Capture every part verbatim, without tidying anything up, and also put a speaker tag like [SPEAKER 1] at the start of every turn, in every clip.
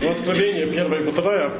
[SPEAKER 1] Ну, Откровение первое и второе.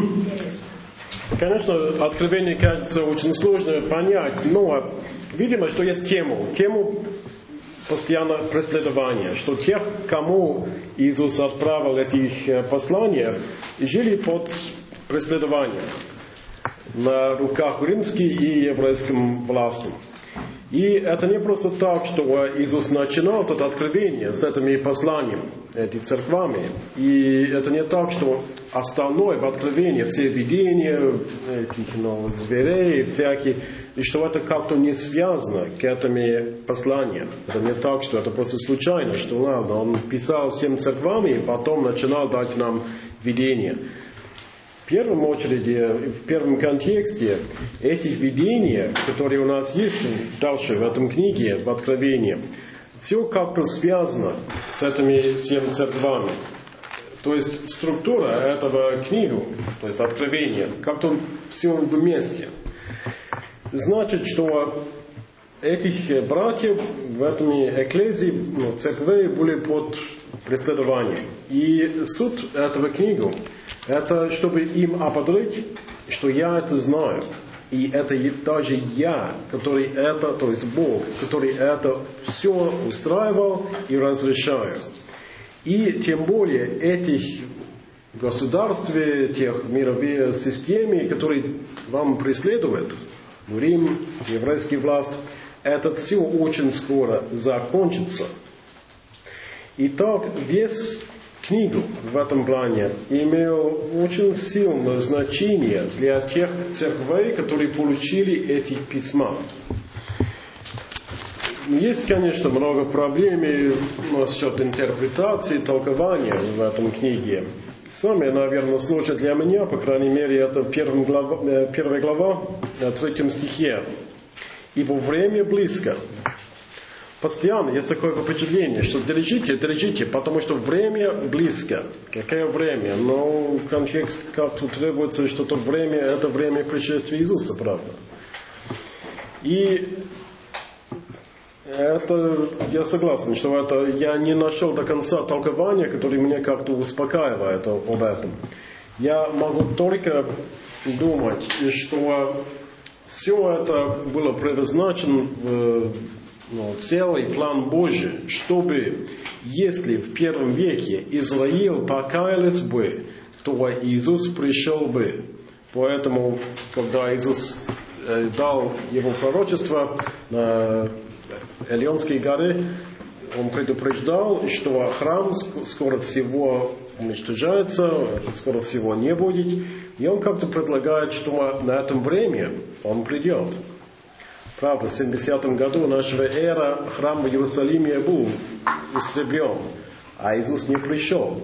[SPEAKER 1] Конечно, Откровение кажется очень сложно понять, но видимо, что есть тему. Тему постоянно преследования, что тех, кому Иисус отправил эти послания, жили под преследованием на руках римским и еврейским властям. И это не просто так, что Иисус начинал это откровение с этими посланиями, этими церквами. И это не так, что остальное в откровении, все видения этих ну, зверей всякие, и что это как-то не связано к этими посланиям. Это не так, что это просто случайно, что ладно, он писал всем церквам и потом начинал дать нам видения. В первом очереди, в первом контексте этих видений, которые у нас есть дальше в этом книге, в Откровении, все как-то связано с этими семь церквами. То есть структура этого книги, то есть Откровения, как-то все вместе. Значит, что этих братьев в этом экклезии, ну, церкви были под преследованием. И суть этого книги, это чтобы им ободрить, что я это знаю. И это даже я, который это, то есть Бог, который это все устраивал и разрешает. И тем более этих государств, тех мировых систем, которые вам преследуют, Рим, еврейский власть, это все очень скоро закончится. Итак, весь книгу в этом плане имел очень сильное значение для тех церквей, которые получили эти письма. Есть, конечно, много проблем насчет интерпретации, толкования в этом книге. Самое, наверное, сложное для меня, по крайней мере, это первая глава, первая глава, третьем стихе. «Ибо время близко». Постоянно есть такое впечатление, что держите, держите, потому что время близко. Какое время? Но контекст как-то требуется, что то время, это время пришествия Иисуса, правда. И это, я согласен, что это, я не нашел до конца толкования, которое меня как-то успокаивает об этом. Я могу только думать, что все это было предназначено в Ну, целый план Божий, чтобы, если в первом веке Израиль покаялся бы, то Иисус пришел бы. Поэтому, когда Иисус э, дал его пророчество на Эльонской горе, он предупреждал, что храм скоро всего уничтожается, скоро всего не будет. И он как-то предлагает, что на этом время он придет. Правда, в семидесятом году нашего эра храм в Иерусалиме был истреблен, а Иисус не пришел.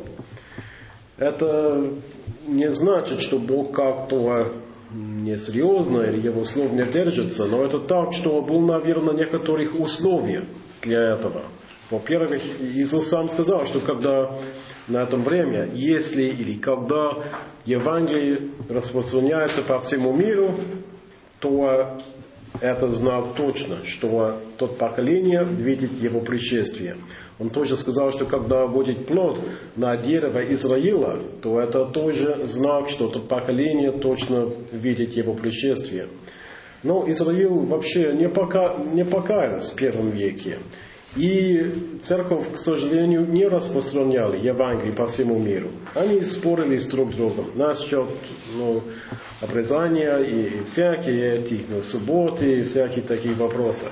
[SPEAKER 1] Это не значит, что Бог как-то несерьезно или Его слов не держится, но это так, что было, наверное, некоторых условий для этого. Во-первых, Иисус сам сказал, что когда на этом время, если или когда Евангелие распространяется по всему миру, то это знал точно, что тот поколение видит его пришествие. Он тоже сказал, что когда будет плод на дерево Израиля, то это тоже знак, что тот поколение точно видит его пришествие. Но Израиль вообще не, пока, не покаялся в первом веке. И церковь, к сожалению, не распространяла Евангелие по всему миру. Они спорили с друг другом насчет ну, обрезания и всякие эти ну, субботы и всякие такие вопросы.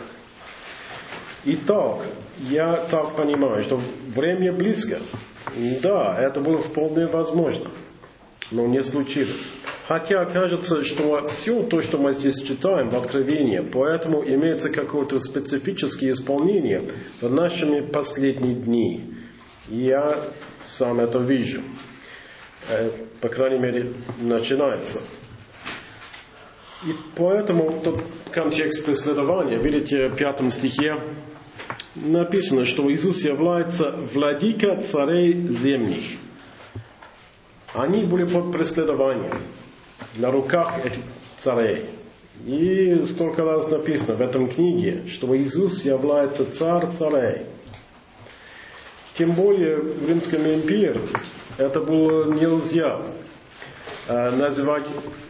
[SPEAKER 1] Итак, я так понимаю, что время близко. Да, это было вполне возможно, но не случилось. Хотя кажется, что все то, что мы здесь читаем в Откровении, поэтому имеется какое-то специфическое исполнение в наши последние дни. И я сам это вижу. По крайней мере, начинается. И поэтому тот контекст преследования, видите, в пятом стихе написано, что Иисус является владыка царей земных. Они были под преследованием на руках этих царей. И столько раз написано в этом книге, что Иисус является царь царей. Тем более в Римском империи это было нельзя называть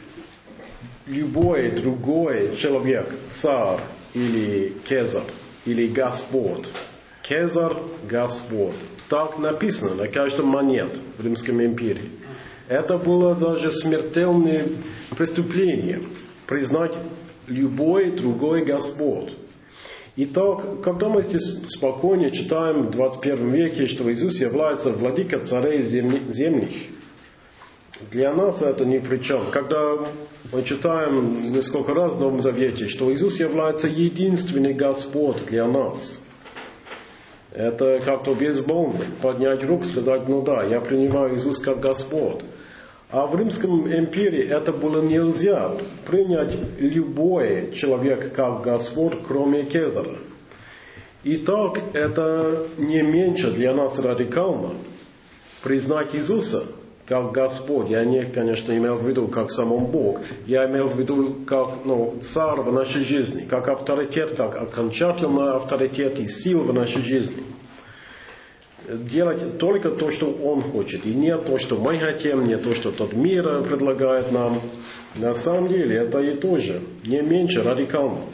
[SPEAKER 1] любой другой человек, царь или Цезарь, или Господь. Цезарь, Господь. Так написано на каждом монете в Римской империи. Это было даже смертельное преступление, признать любой другой Господь. Итак, когда мы здесь спокойно читаем в двадцать первом веке, что Иисус является владыкой царей земных, для нас это ни при чем. Когда мы читаем несколько раз в Новом Завете, что Иисус является единственный Господь для нас, это как-то безболно поднять руку и сказать, ну да, я принимаю Иисус как Господь. А в Римском империи это было нельзя принять любой человек как Господь, кроме Цезаря. Итак, это не меньше для нас радикально признать Иисуса как Господь. Я не, конечно, имел в виду как самом Бог. Я имел в виду как ну, царь в нашей жизни, как авторитет, как окончательный авторитет и сила в нашей жизни. Делать только то, что Он хочет, и не то, что мы хотим, не то, что тот мир предлагает нам. На самом деле, это и то же, не меньше радикально.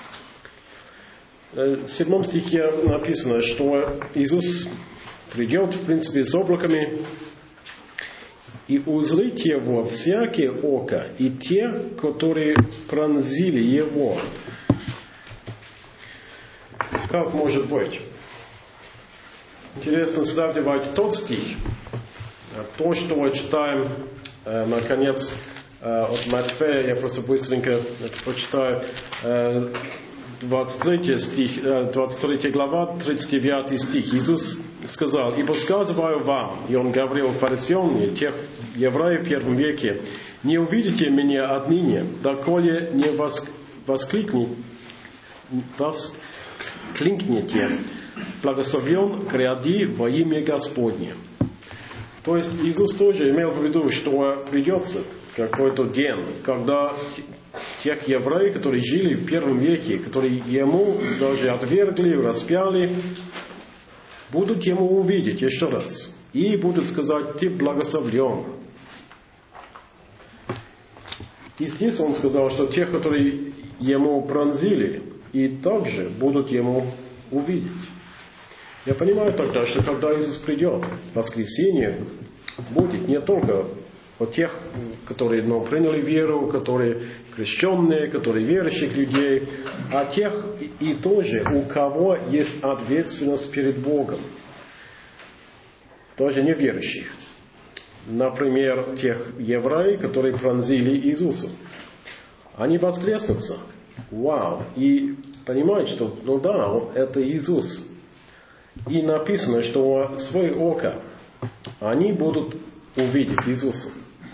[SPEAKER 1] В седьмом стихе написано, что Иисус придет, в принципе, с облаками, и узрит Его всякие око, и те, которые пронзили Его. Как может быть? Интересно сравнивать тот стих, то, что мы читаем, э, наконец, э, от Матфея, я просто быстренько это прочитаю, э, двадцать третий стих, э, двадцать третья глава, тридцать девятый стих. Иисус сказал, «Ибо сказываю вам», и Он говорил фарисеям и тех евреев в первом веке, «Не увидите меня отныне, доколе не воск... воскликнете, воскликнете, благословен гряди во имя Господне». То есть Иисус тоже имел в виду, что придется какой-то день, когда тех евреев, которые жили в первом веке, которые Ему даже отвергли, распяли, будут Ему увидеть еще раз. И будут сказать, ты благословлен. И здесь Он сказал, что тех, которые Ему пронзили, и также будут Ему увидеть. Я понимаю тогда, что когда Иисус придет, воскресенье будет не только о тех, которые ну, приняли веру, которые крещенные, которые верующих людей, а тех и тоже, у кого есть ответственность перед Богом. Тоже неверующих. Например, тех евреев, которые пронзили Иисуса. Они воскреснутся. Вау! И понимают, что ну да, это Иисус. И написано, что свое око они будут увидеть Иисуса.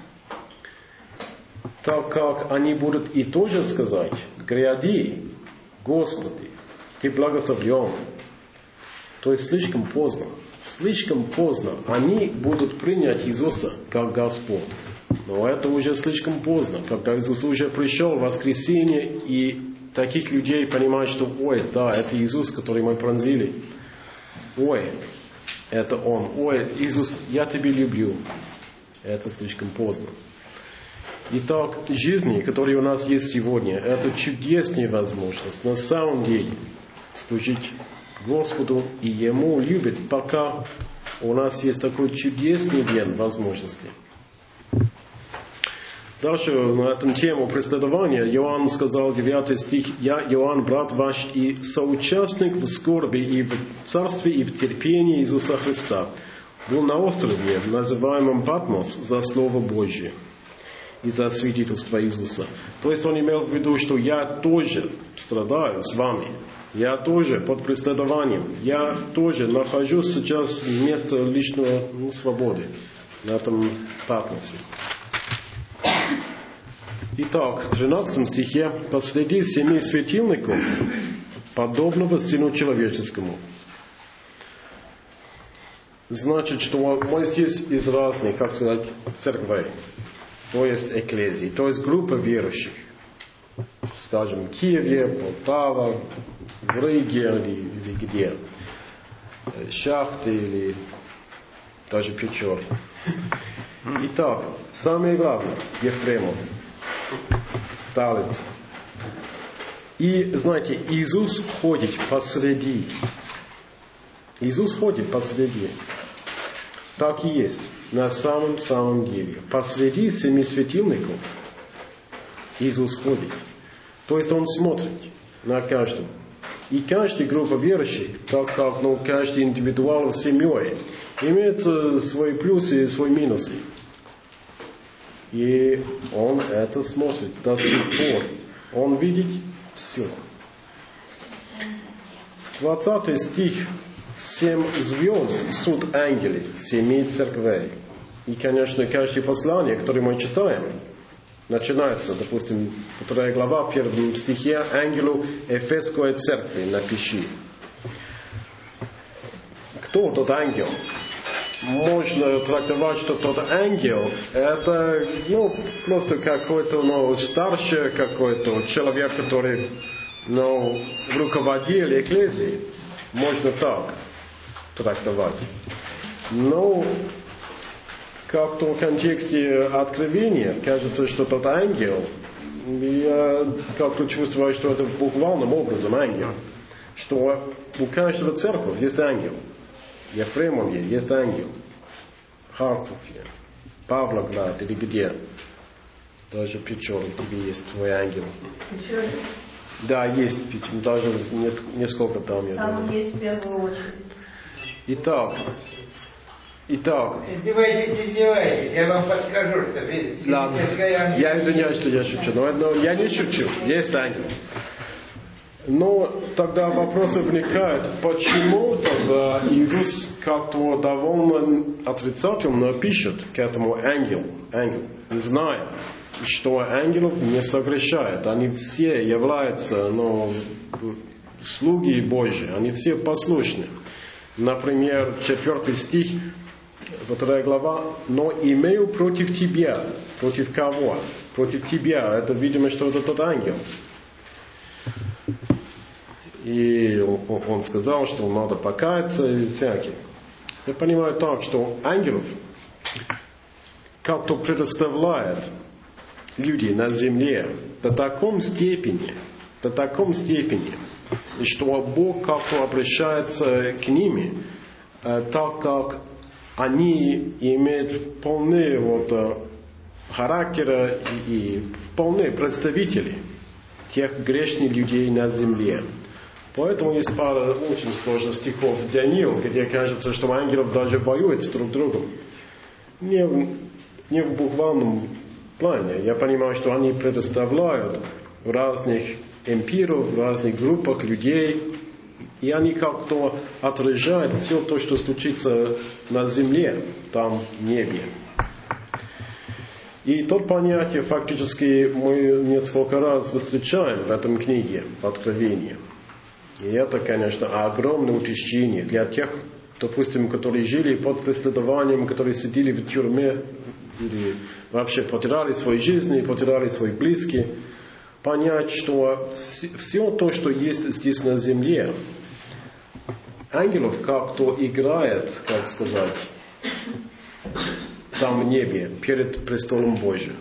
[SPEAKER 1] Так как они будут и тоже сказать, гряди, Господи, Ты благословлен. То есть слишком поздно. Слишком поздно они будут принять Иисуса как Господь. Но это уже слишком поздно, когда Иисус уже пришел в воскресенье, и таких людей понимают, что ой, да, это Иисус, который мы пронзили. Ой, это Он. Ой, Иисус, я Тебя люблю. Это слишком поздно. Итак, жизни, которые у нас есть сегодня, это чудесная возможность на самом деле служить Господу и Ему любить, пока у нас есть такой чудесный день возможности. Дальше на эту тему преследования Иоанн сказал, девятый стих, «Я, Иоанн, брат ваш и соучастник в скорби и в царстве и в терпении Иисуса Христа, был на острове, называемом Патмос, за Слово Божье и за свидетельство Иисуса». То есть он имел в виду, что я тоже страдаю с вами, я тоже под преследованием, я тоже нахожусь сейчас вместо личной ну, свободы на этом Патмосе. Итак, в тринадцатом стихе «Последи семи светильников, подобного Сыну Человеческому». Значит, что мы здесь из разных, как сказать, церквей, то есть экклезий, то есть группа верующих. Скажем, в Киеве, Полтава, в Риге или, или где, Шахты или даже Печор. Итак, самое главное, Ефремов, Талит. И, знаете, Иисус ходит посреди. Иисус ходит посреди. Так и есть. На самом-самом деле. Посреди семи светильников Иисус ходит. То есть Он смотрит на каждого. И каждая группа верующих, так как ну, каждый индивидуал с семьей, имеет свои плюсы и свои минусы. И Он это смотрит до сих пор. Он видит все. двадцатый стих. Семь звезд суд ангелы семи церквей. И, конечно, каждое послание, которое мы читаем, начинается, допустим, вторая глава, в первом стихе, ангелу Эфесской церкви напиши. Кто тот ангел? Можно трактовать, что тот ангел, это, ну, просто какой-то, ну, старший какой-то человек, который, ну, руководил экклезией. Можно так трактовать. Но как-то в контексте откровения кажется, что тот ангел, я как-то чувствую, что это буквальным образом ангел. Что у каждого церкви есть ангел. В Ефремове есть ангел. В Харькове, Павлоград или где. Даже в Печоре тебе есть твой ангел.
[SPEAKER 2] Печоре?
[SPEAKER 1] Да, есть. Даже несколько там. Я
[SPEAKER 2] там
[SPEAKER 1] думаю.
[SPEAKER 2] есть в первую очередь.
[SPEAKER 1] Итак, итак.
[SPEAKER 3] Издевайтесь, издевайтесь, я вам подскажу, что видите.
[SPEAKER 1] Ладно, я извиняюсь, что я шучу, но, но я не шучу, есть ангел. Но тогда вопросы возникают, почему тогда Иисус как-то довольно отрицательно пишет к этому ангелу, ангел, зная, что ангелов не согрешает, они все являются, ну, слуги Божьи, они все послушны. Например, четвертый стих, вторая глава, но имею против тебя. Против кого? Против тебя. Это, видимо, что это тот ангел. И он сказал, что надо покаяться и всякие. Я понимаю так, что ангелов как-то предоставляет люди на земле до таком степени, до таком степени, что Бог как-то обращается к ним, так как они имеют полные вот, характера и полные представители тех грешных людей на земле. Поэтому есть пара очень сложных стихов в Даниил, где кажется, что ангелов даже воюют с друг другом. Не, не в буквальном плане. Я понимаю, что они предоставляют разных эмпиров, в разных группах людей, и они как-то отражают все то, что случится на земле, там в небе. И то понятие фактически мы несколько раз встречаем в этом книге Откровения. И это, конечно, огромное утешение для тех, допустим, которые жили под преследованием, которые сидели в тюрьме, или вообще потеряли свои жизни, потеряли свои близкие. Понять, что все то, что есть здесь на земле, ангелов как-то играет, как сказать, там в небе, перед престолом Божьим.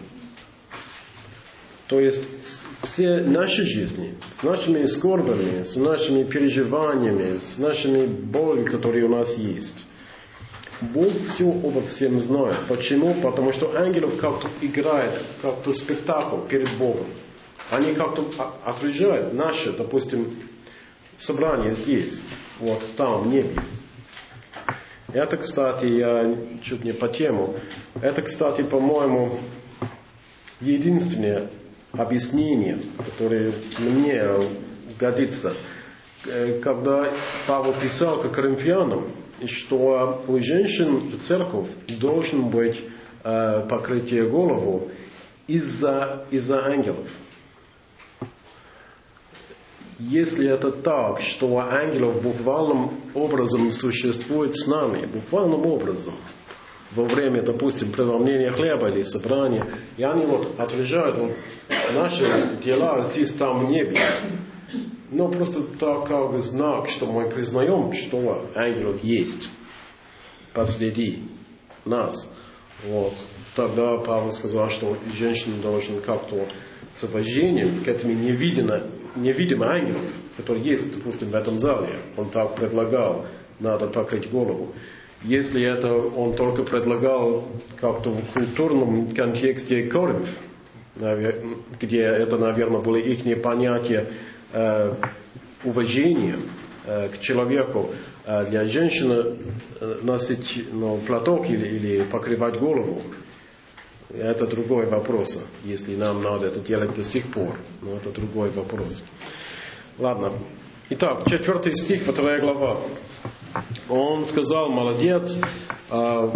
[SPEAKER 1] То есть все наши жизни, с нашими скорбями, с нашими переживаниями, с нашими болями, которые у нас есть, Бог все обо всем знает. Почему? Потому что ангелов как-то играет, как-то спектакль перед Богом. Они как-то отражают наше, допустим, собрание здесь, вот там, в небе. Это, кстати, я чуть не по тему, это, кстати, по-моему, единственное объяснение, которое мне годится, когда Павел писал к коринфянам, что у женщин в церковь должен быть э, покрытие голову из-за, из-за ангелов. Если это так, что ангелов буквальным образом существует с нами, буквальным образом, во время, допустим, преломления хлеба или собрания, и они вот отражают вот наши дела здесь, там, в небе. Но просто так как знак, что мы признаем, что ангелов есть посреди нас. Вот. Тогда Павел сказал, что женщина должна как-то с уважением к этому невидимым, невидимым ангелам, которые есть, допустим, в этом зале. Он так предлагал, надо покрыть голову. Если это он только предлагал как-то в культурном контексте Коринф, где это, наверное, были их понятия э, уважения э, к человеку, э, для женщины э, носить ну, платок или, или покрывать голову, это другой вопрос, если нам надо это делать до сих пор, но это другой вопрос. Ладно. Итак, четвертый стих, вторая глава. Он сказал, молодец, э,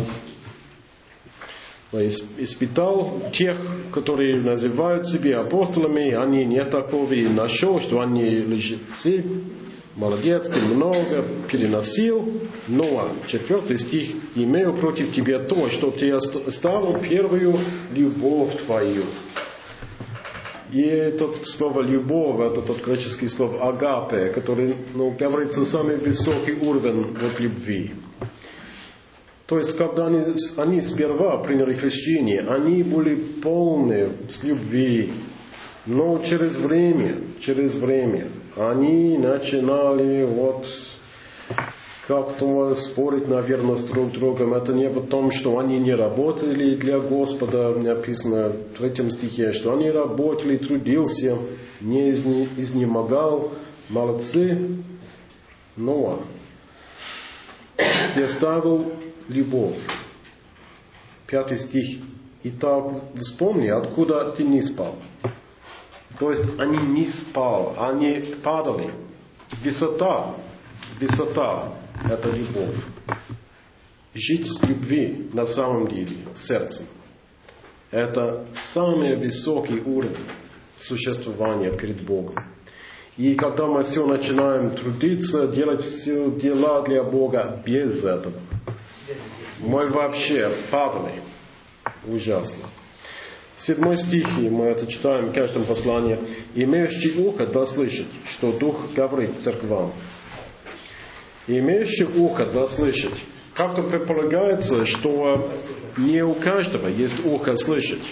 [SPEAKER 1] испытал тех, которые называют себя апостолами, они не таковы, и нашел, что они лжецы, молодец, ты много переносил, но, четвертый стих, имею против тебя то, что ты оставил первую любовь твою. И это слово «любовь», это тот греческий слово «агапе», который, ну, говорится, самый высокий уровень вот любви. То есть, когда они, они сперва приняли крещение, они были полны с любви, но через время, через время, они начинали вот как-то спорить, наверное, с друг другом. Это не в том, что они не работали для Господа, написано в третьем стихе, что они работали, трудился, не изнемогал, молодцы, но ты оставил любовь. Пятый стих. Итак, вспомни, откуда ты не спал. То есть они не спали, они падали. Высота, высота – это любовь. Жить с любви на самом деле, сердцем. Это самый высокий уровень существования перед Богом. И когда мы все начинаем трудиться, делать все дела для Бога без этого, мы вообще падали. Ужасно. Седьмой стих, и мы это читаем в каждом послании. «Имеющий ухо да слышать, что Дух говорит церквам». Имеющий ухо да слышать. Как-то предполагается, что не у каждого есть ухо слышать.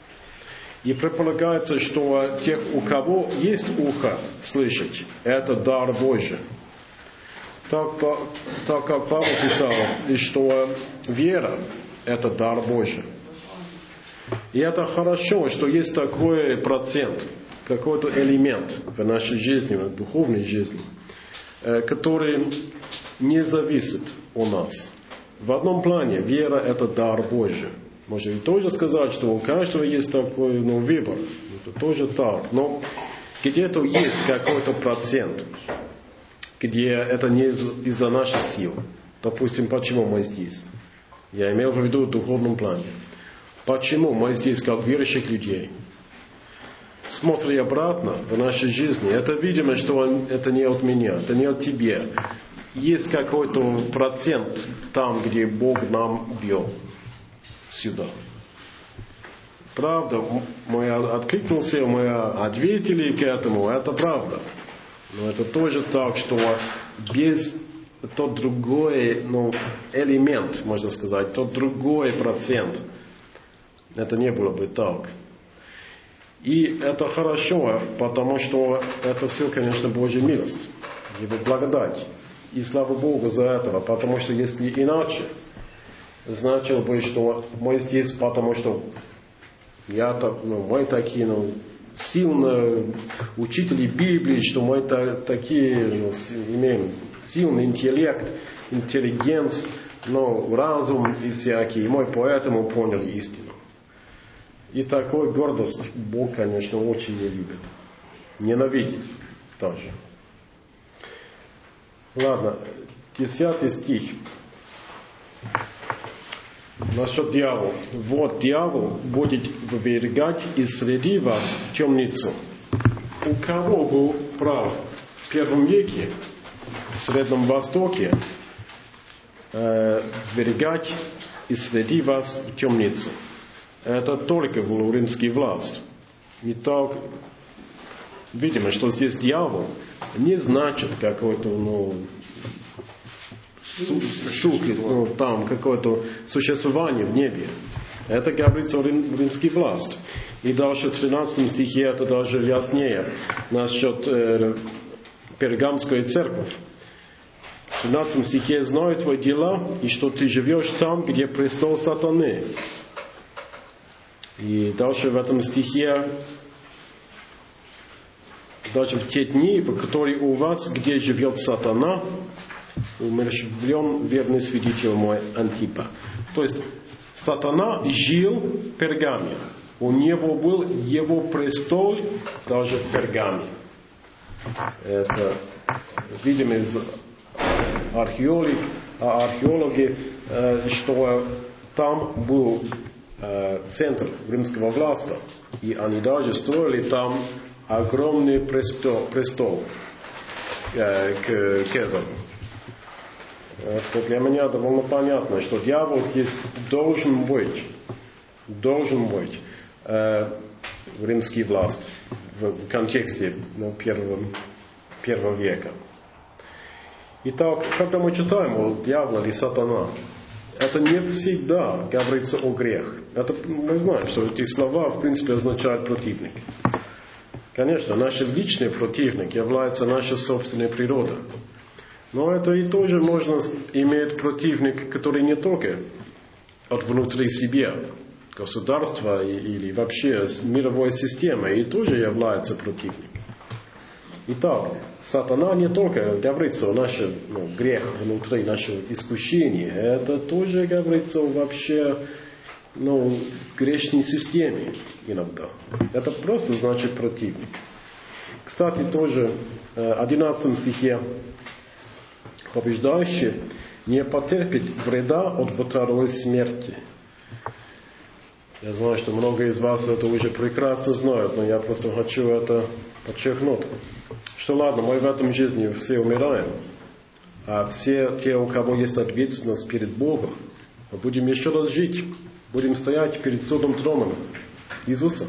[SPEAKER 1] И предполагается, что тех, у кого есть ухо слышать, это дар Божий. Так, так как Павел писал, что вера – это дар Божий. И это хорошо, что есть такой процент, какой-то элемент в нашей жизни, в духовной жизни, который не зависит от нас. В одном плане вера – это дар Божий. Можно тоже сказать, что у каждого есть такой ну, выбор. Это тоже так. Но где-то есть какой-то процент, где это не из-за наших сил. Допустим, почему мы здесь? Я имел в виду в духовном плане. Почему мы здесь, как верующих людей? Смотря обратно в нашей жизни, это видимо, что это не от меня, это не от тебя. Есть какой-то процент там, где Бог нам вел. Сюда. Правда, мы откликнулся, мы ответили к этому, это правда. Но это тоже так, что без тот другой ну, элемент, можно сказать, тот другой процент, это не было бы так. И это хорошо, потому что это все, конечно, Божья милость, Его благодать. И слава Богу за это, потому что если иначе, значило бы, что мы здесь, потому что я так, ну, мы такие, ну, сильные учители Библии, что мы та, такие, ну, имеем сильный интеллект, интеллигенс, ну, разум и всякие, и мы поэтому поняли истину. И такой гордость Бог, конечно, очень не любит. Ненавидит тоже. Ладно, десятый стих. Насчет дьявола. Вот дьявол будет ввергать из среди вас темницу. У кого был прав в первом веке, в Среднем Востоке, э, ввергать из среди вас в темницу? Это только был римский власть. Не так, видимо, что здесь дьявол не значит какой-то, ну, штуки, ну, там какое-то существование в небе. Это говорится о рим, римской власти. И дальше в тринадцатом стихе это даже яснее насчет э, Пергамской церкви. В тринадцатом стихе: «Знаю твои дела, и что ты живешь там, где престол сатаны». И дальше в этом стихе: «Даже в те дни, по которые у вас, где живет сатана, умерщвлен верный свидетель мой Антипа». То есть сатана жил в Пергаме. У него был его престол даже в Пергаме. Это видим из археологии, археологи, что там был центр римского власти, и они даже строили там огромный престол, престол к Цезарю. Это для меня довольно понятно, что дьявол здесь должен быть, должен быть э, в римской власти, в контексте ну, первого, первого века. Итак, когда мы читаем о дьяволе или сатана, это не всегда говорится о грех. Это, мы знаем, что эти слова в принципе означают противник. Конечно, наш личный противник является наша собственная природа. Но это и тоже можно иметь противник, который не только от внутри себя, государства или вообще мировой системы, и тоже является противник. Итак, сатана не только говорится о нашем ну, грех внутри нашего искушения, это тоже говорится о вообще ну, грешной системе иногда. Это просто значит противник. Кстати, тоже в одиннадцатом стихе: «Побеждающий не потерпит вреда от второй смерти». Я знаю, что много из вас это уже прекрасно знают, но я просто хочу это подчеркнуть. Что ладно, мы в этом жизни все умираем, а все те, у кого есть ответственность перед Богом, мы будем еще раз жить, будем стоять перед судом троном Иисуса.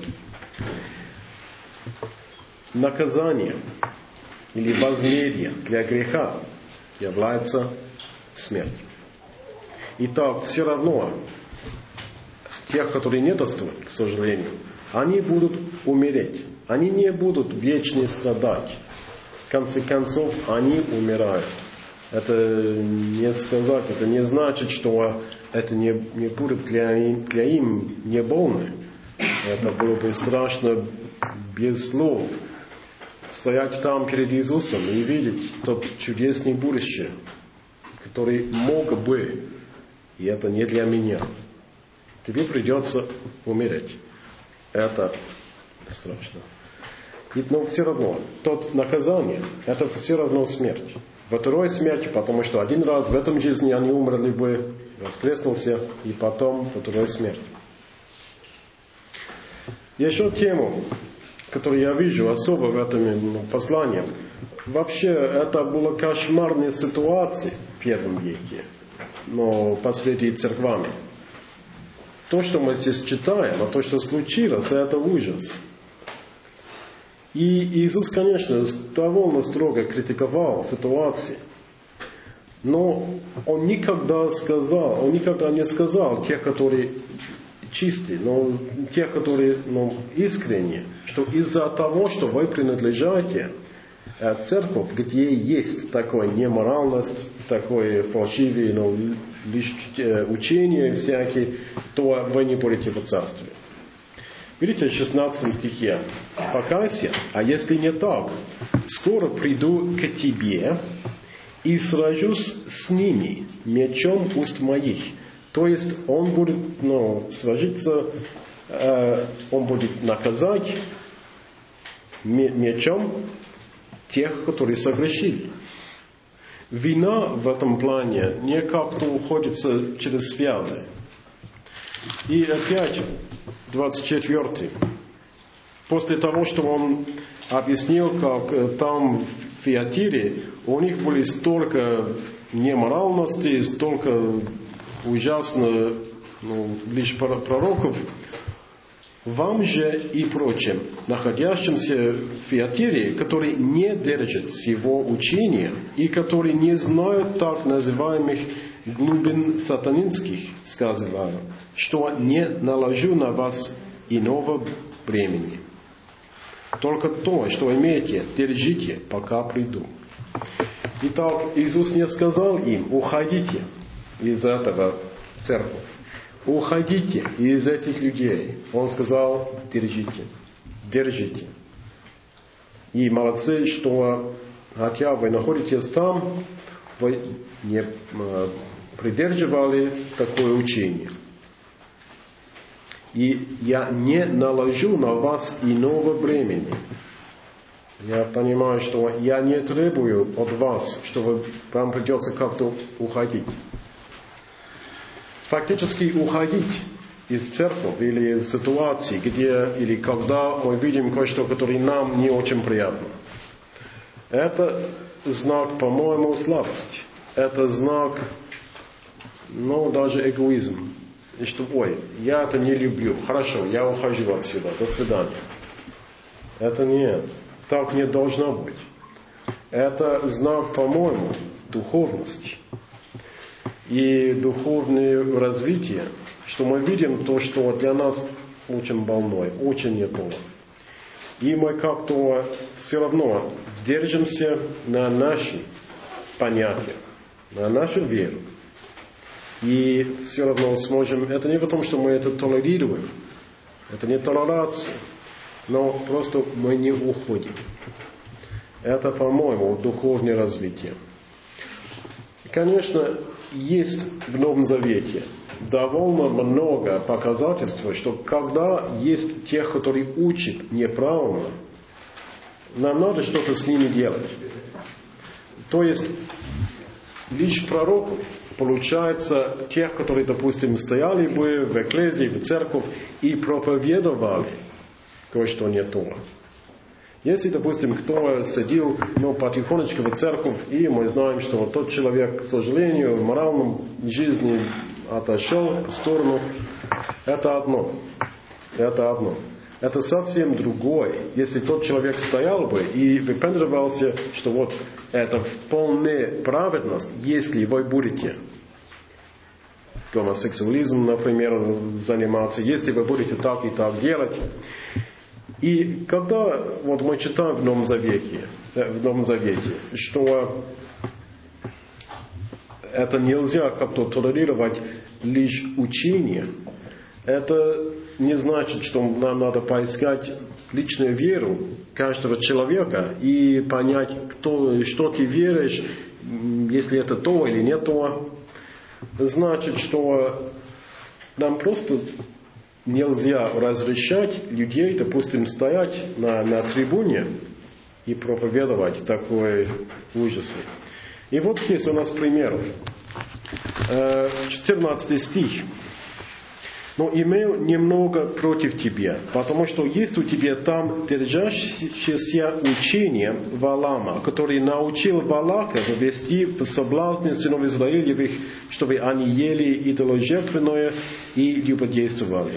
[SPEAKER 1] Наказание или возмездие для греха является смерть. Итак, все равно тех, которые не достойны, к сожалению, они будут умереть. Они не будут вечно страдать. В конце концов, они умирают. Это не сказать, это не значит, что это не, не будет для, для им не больно. Это было бы страшно без слов. Стоять там перед Иисусом и видеть тот чудесный будущее, который мог бы, и это не для меня. Тебе придется умереть. Это страшно. И, но все равно, тот наказание, это все равно смерть. Во второй смерти, потому что один раз в этом жизни они умерли бы, воскреснулся, и потом во второй смерти. Еще тему, которую я вижу особо в этом послании. Вообще, это была кошмарная ситуация в первом веке, но последними церквами. То, что мы здесь читаем, а то, что случилось, это ужас. И Иисус, конечно, довольно строго критиковал ситуацию. Но Он никогда сказал, Он никогда не сказал тех, которые чистые, но тех, которые ну, искренние, что из-за того, что вы принадлежите церковь, где есть такая неморальность, такое фальшивое ну, лишь учение всякие, то вы не будете в царстве. Видите, в шестнадцатом стихе: «Покайся, а если не так, скоро приду к тебе и сражусь с ними мечом уст моих». То есть он будет ну, сражиться, э, он будет наказать мечом тех, которые согрешили. Вина в этом плане не как-то уходится через связи. И опять двадцать четвёртый. После того, что он объяснил, как там в Фиатире у них были столько неморальности, столько ужасно ну, лишь пророков, Вам же и прочим, находящимся в Фиатире, которые не держат сего учения и которые не знают так называемых глубин сатанинских, сказываю, что не наложу на вас иного бремени. Только то, что имеете, держите, пока приду. Итак, Иисус не сказал им: уходите из этого церкви, уходите из этих людей. Он сказал: держите, держите. И молодцы, что хотя вы находитесь там, вы не э, придерживали такое учение. И я не наложу на вас иного бремени. Я понимаю, что я не требую от вас, что вы, вам придется как-то уходить. Фактически уходить из церкви или из ситуации, где или когда мы видим кое-что, которое нам не очень приятно. Это знак, по-моему, слабости. Это знак, ну, даже эгоизм. И что, ой, я это не люблю. Хорошо, я ухожу отсюда. До свидания. Это нет. Так не должно быть. Это знак, по-моему, духовности. И духовное развитие, что мы видим то, что для нас очень больное, очень не то. И мы как-то все равно держимся на наши понятия, на нашу веру. И все равно сможем, это не потому, что мы это толерируем, это не толерация, но просто мы не уходим. Это, по-моему, духовное развитие. Конечно, есть в Новом Завете довольно много показательств, что когда есть тех, которые учат неправильно, нам надо что-то с ними делать. То есть, лишь пророков, получается, тех, которые, допустим, стояли бы в экклезии, в церкви и проповедовали кое-что не то. Если, допустим, кто сидел, ну, потихонечку в церковь, и мы знаем, что тот человек, к сожалению, в моральном жизни отошел в сторону, это одно. Это одно. Это совсем другое. Если тот человек стоял бы и выпендривался, что вот это вполне праведность, если вы будете гомосексуализмом, например, заниматься, если вы будете так и так делать. И когда вот мы читаем в Новом Завете, в Новом Завете, что это нельзя как-то толерировать лишь учение, это не значит, что нам надо поискать личную веру каждого человека и понять, кто, что ты веришь, если это то или не то. Значит, что нам просто нельзя разрешать людей, допустим, стоять на, на трибуне и проповедовать такой ужасы. И вот здесь у нас пример. четырнадцатый стих. «Но имел немного против тебя, потому что есть у тебя там держащееся учение Валаама, который научил Валака ввести в соблазне сынов Израилевых, чтобы они ели идоложертвенное и любодействовали».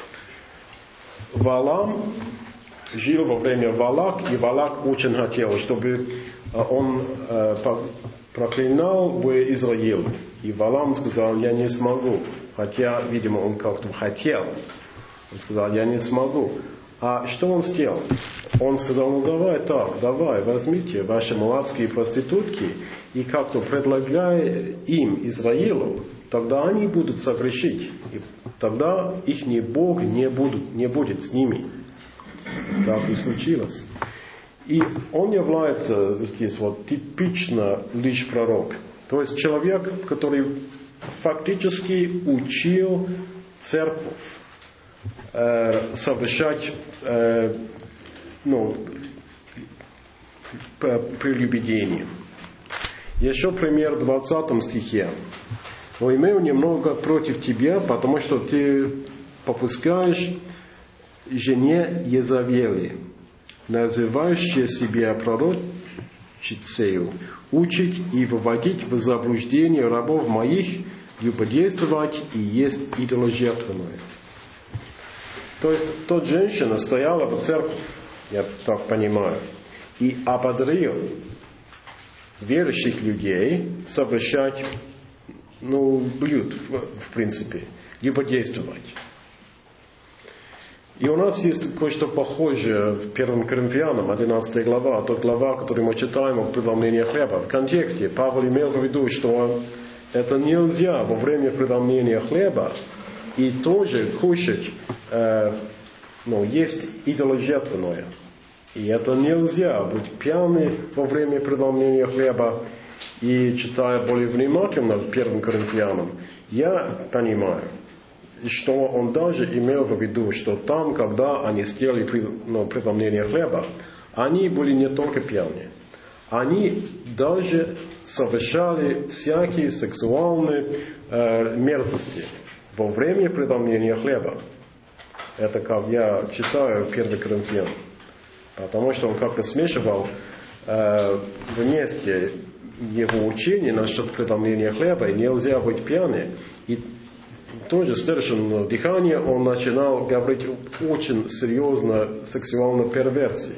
[SPEAKER 1] Валаам жил во время Валак, и Валак очень хотел, чтобы он проклинал бы Израиль. И Валаам сказал: я не смогу. Хотя, видимо, он как-то хотел. Он сказал: я не смогу. А что он сделал? Он сказал: ну давай так, давай, возьмите ваши моавские проститутки и как-то предлагай им, Израилу, тогда они будут согрешить. И тогда их Бог не, будут, не будет с ними. Так и случилось. И он является здесь вот типично лишь пророк. То есть человек, который фактически учил церковь э, совершать э, ну, прелюбодеяние. Еще пример в двадцатом стихе. «Но имею немного против тебя, потому что ты попускаешь жене Езавели, называющей себя пророчицею, учить и выводить в заблуждение рабов моих, любодействовать и есть идоложертвенное». То есть, тот женщина стояла в церкви, я так понимаю, и ободрил верующих людей совершать, ну, блюд, в, в принципе, либо действовать. И у нас есть кое-что похожее в первом Коринфянам, одиннадцатая глава, та глава, которую мы читаем о преломлении хлеба. В контексте Павел имел в виду, что это нельзя во время преломления хлеба и тоже кушать, э, ну, есть идоложертвенное. И это нельзя быть пьяным во время преломления хлеба. И читая более внимательно в первом Коринфянам, я понимаю, что он даже имел в виду, что там, когда они сделали ну, преломление хлеба, они были не только пьяные, они даже совершали всякие сексуальные э, мерзости во время преломления хлеба. Это как я читаю в первом Коринфянам. Потому что он как-то смешивал э, вместе его учение насчет преломления хлеба, и нельзя быть пьяным. И тоже с совершенного дыхания он начинал говорить очень серьезно сексуальной перверсии.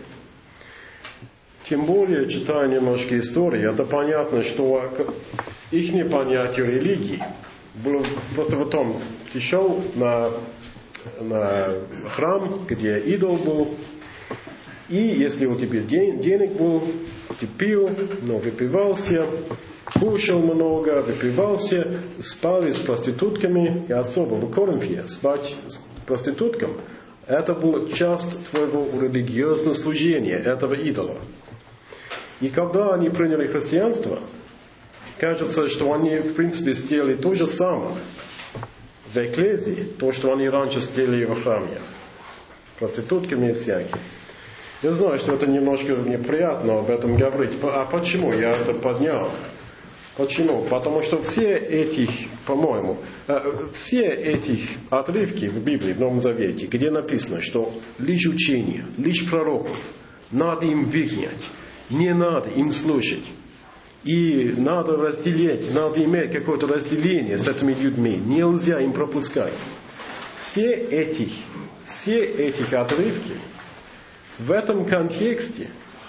[SPEAKER 1] Тем более, читая немножко истории, это понятно, что их понятие религии было просто в том, ты шел на, на храм, где идол был, и если у тебя ден, денег был, ты пил, но выпивался, кушал много, выпивался, спали с проститутками, и особо в Коринфе спать с проститутками, это была часть твоего религиозного служения, этого идола. И когда они приняли христианство, кажется, что они в принципе сделали то же самое в экклезии, то, что они раньше сделали во храме, проститутками и всякими. Я знаю, что это немножко неприятно об этом говорить. А почему я это поднял? Почему? Потому что все этих, по-моему, все этих отрывки в Библии, в Новом Завете, где написано, что лишь учение, лишь пророков, надо им выгнать, не надо им слушать. И надо разделять, надо иметь какое-то разделение с этими людьми. Нельзя им пропускать. Все этих, все этих отрывки в этом контексте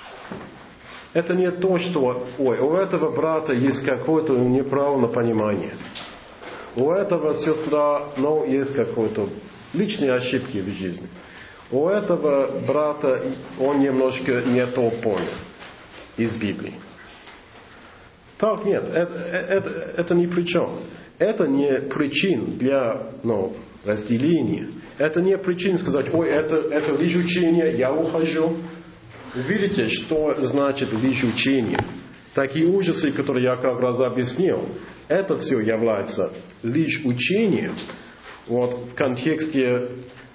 [SPEAKER 1] это не то, что ой, у этого брата есть какое-то неправильное понимание. У этого сестра, ну, есть какой-то личные ошибки в жизни. У этого брата он немножко не то понял из Библии. Так нет, это, это, это ни при чем. Это не причин для ну, разделения. Это не причин сказать, ой, это, это лишь учение, я ухожу. Видите, что значит лишь учение? Такие ужасы, которые я как раз объяснил, это все является лишь учением вот, в контексте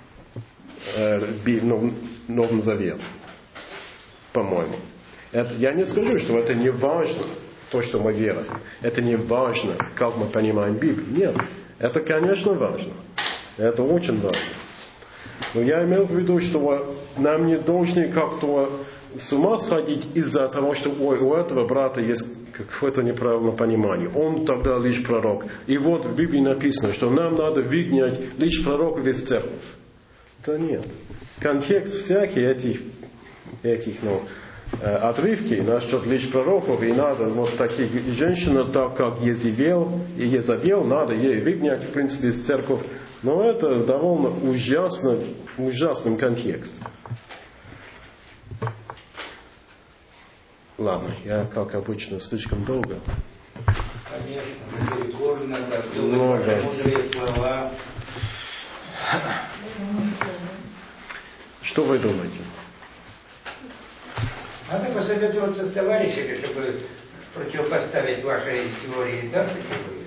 [SPEAKER 1] э, ну, Нового Завета, по-моему. Это, я не скажу, что это не важно, то, что мы верим. Это не важно, как мы понимаем Библию. Нет, это, конечно, важно. Это очень важно. Но я имел в виду, что нам не должны как-то с ума сходить из-за того, что ой, у этого брата есть какое-то неправильное понимание. Он тогда лишь пророк. И вот в Библии написано, что нам надо выгнать лишь пророков из церкви. Да нет. Контекст всяких этих, этих ну, отрывки насчет лишь пророков, и надо вот таких женщин, так как Езавел, и Езавел, надо ей выгнать, в принципе, из церкви. Но это довольно ужасно, ужасный контекст. Ладно, я, как обычно, слишком долго.
[SPEAKER 3] Конечно, перекор надо,
[SPEAKER 1] Много.
[SPEAKER 3] мудрые слова.
[SPEAKER 1] Что вы думаете?
[SPEAKER 3] Надо посоветоваться с товарищами, чтобы противопоставить вашей теории, да, почему?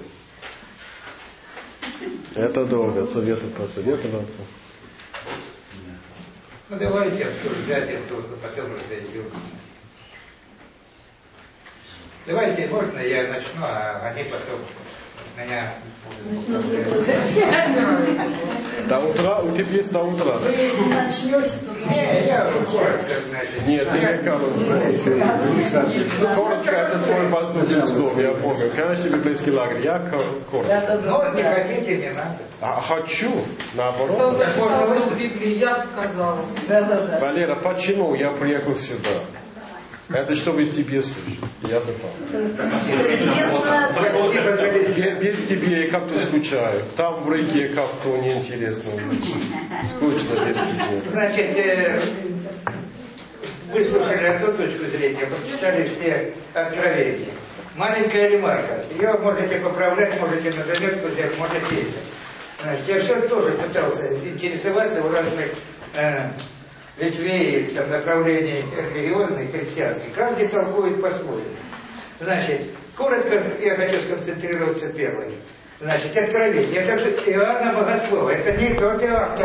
[SPEAKER 1] Это долго, советую посоветоваться.
[SPEAKER 3] Ну давайте обсуждать это, потом разойдемся. Давайте, можно я начну, а они потом меня...
[SPEAKER 1] До утра, у тебя есть до утра.
[SPEAKER 2] Вы начнете, то
[SPEAKER 3] Не, я коротко, значит.
[SPEAKER 1] Нет, ты не коротко. Коротко это твой воздушный стол, я помню. Конечно, библейский лагерь, я коротко.
[SPEAKER 3] Ну, не хотите, не надо.
[SPEAKER 1] А хочу, наоборот.
[SPEAKER 4] Кто зачитал в Библии, я сказала.
[SPEAKER 1] Валера, почему я приехал сюда? Это чтобы тебе слышать. Я добавлю. Без тебя я как-то скучаю. Там в реке как-то неинтересно. Скучно без тебя.
[SPEAKER 3] Значит, э, выслушали одну точку зрения, прочитали все откровения. Маленькая ремарка. Ее можете поправлять, можете на заметку взять, можете это. Значит, я все тоже пытался интересоваться в разных э, ветвей, там, направлений религиозных, христианских. Каждый толкует по-своему. Значит, коротко я хочу сконцентрироваться первое. Значит, откровение. Это же Иоанна Богослова. Это не тот Иоанн,